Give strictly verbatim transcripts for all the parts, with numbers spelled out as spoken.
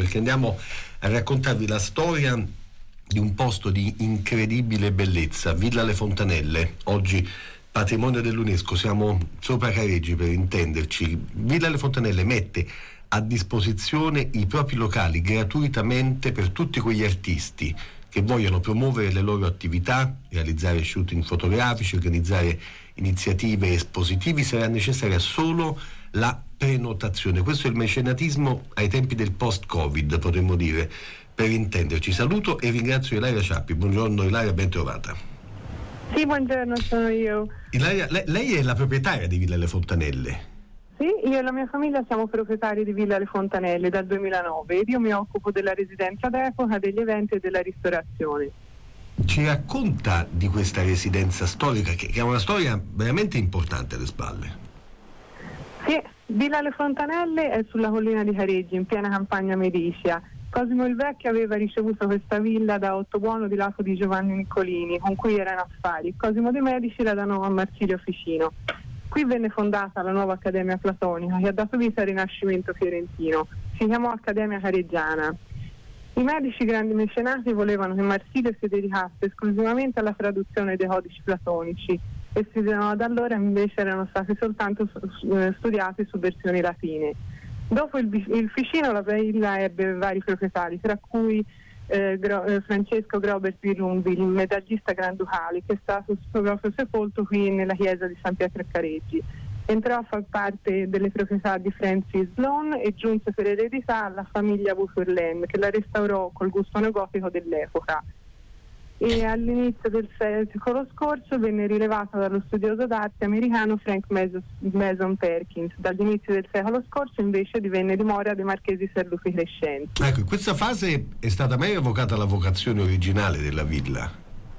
perché andiamo a raccontarvi la storia di un posto di incredibile bellezza, Villa Le Fontanelle, oggi patrimonio dell'UNESCO. Siamo sopra Careggi, per intenderci. Villa Le Fontanelle mette a disposizione i propri locali gratuitamente per tutti quegli artisti che vogliono promuovere le loro attività, realizzare shooting fotografici, organizzare iniziative espositivi. Sarà necessaria solo la prenotazione. Questo è il mecenatismo ai tempi del post-Covid, potremmo dire, per intenderci. Saluto e ringrazio Ilaria Ciappi. Buongiorno Ilaria, ben trovata. Sì, buongiorno, sono io. Ilaria, lei, lei è la proprietaria di Villa Le Fontanelle? Sì, io e la mia famiglia siamo proprietari di Villa Le Fontanelle dal duemilanove ed io mi occupo della residenza d'epoca, degli eventi e della ristorazione. Ci racconta di questa residenza storica, che, che ha una storia veramente importante alle spalle. Sì, Villa Le Fontanelle è sulla collina di Careggi, in piena campagna medicea. Cosimo il Vecchio aveva ricevuto questa villa da Ottobuono di Lago di Giovanni Niccolini, con cui era in affari. Cosimo de' Medici la donò a Marsilio Ficino. Qui venne fondata la nuova Accademia Platonica, che ha dato vita al Rinascimento fiorentino. Si chiamò Accademia Careggiana. I Medici, grandi mecenati, volevano che Marsilio si dedicasse esclusivamente alla traduzione dei codici platonici, e fino ad allora invece erano stati soltanto studiati su versioni latine. Dopo il, il Ficino la villa ebbe vari proprietari, tra cui eh, Gro, eh, Francesco Grobert di Runville, il medagliista granducale, che è stato proprio sepolto qui nella chiesa di San Pietro a Careggi. Entrò a far parte delle proprietà di Francis Sloan e giunse per eredità alla famiglia Boutourlin, che la restaurò col gusto neogotico dell'epoca. E all'inizio del secolo scorso venne rilevata dallo studioso d'arte americano Frank Mason Perkins. Dagli inizi del secolo scorso invece divenne dimora dei Marchesi Serlupi Crescenti. Ecco, in questa fase è stata mai evocata la vocazione originale della villa?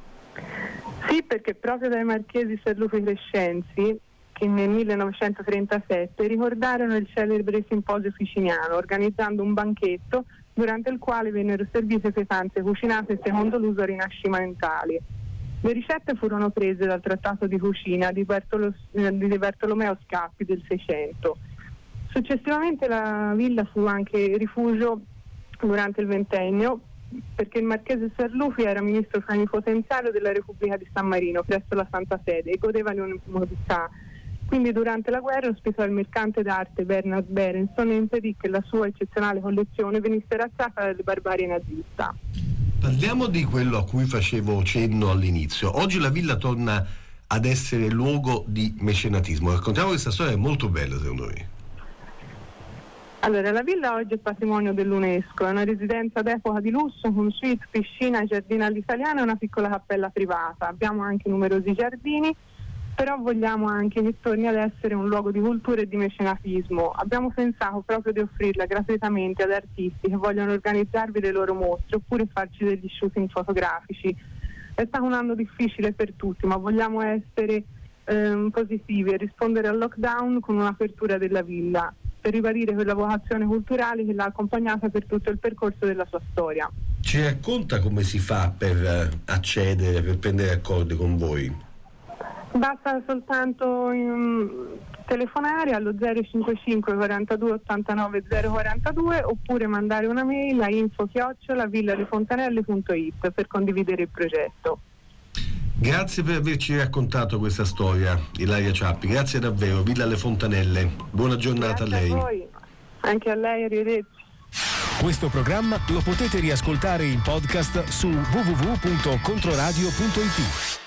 Sì, perché proprio dai Marchesi Serlupi Crescenti, che nel millenovecentotrentasette ricordarono il celebre simposio ficiniano, organizzando un banchetto durante il quale vennero servite pietanze cucinate secondo l'uso rinascimentale. Le ricette furono prese dal trattato di cucina di, Bertolo, eh, di Bartolomeo Scappi del Seicento. Successivamente la villa fu anche rifugio durante il ventennio, perché il marchese Serlupi era ministro plenipotenziario della Repubblica di San Marino presso la Santa Sede e godeva di un'immunità. Quindi durante la guerra ospitò il mercante d'arte Bernard Berenson e impedì che la sua eccezionale collezione venisse razziata dalle barbarie nazista. Parliamo di quello a cui facevo cenno all'inizio. Oggi la villa torna ad essere luogo di mecenatismo. Raccontiamo questa storia, è molto bella secondo me. Allora, la villa oggi è patrimonio dell'UNESCO, è una residenza d'epoca di lusso con suite, piscina, giardino all'italiana e una piccola cappella privata. Abbiamo anche numerosi giardini, però vogliamo anche che torni ad essere un luogo di cultura e di mecenatismo. Abbiamo pensato proprio di offrirla gratuitamente ad artisti che vogliono organizzarvi le loro mostre oppure farci degli shooting fotografici. È stato un anno difficile per tutti, ma vogliamo essere ehm, positivi e rispondere al lockdown con un'apertura della villa, per ribadire quella vocazione culturale che l'ha accompagnata per tutto il percorso della sua storia. Ci racconta come si fa per accedere, per prendere accordi con voi? Basta soltanto um, telefonare allo zero cinquantacinque quarantadue ottantanove zero quarantadue oppure mandare una mail a info chiocciola villalefontanelle punto it per condividere il progetto. Grazie per averci raccontato questa storia, Ilaria Ciappi, grazie davvero. Villa Le Fontanelle, buona giornata. Grazie a lei. A voi, anche a lei, arrivederci. Questo programma lo potete riascoltare in podcast su w w w punto controradio punto it.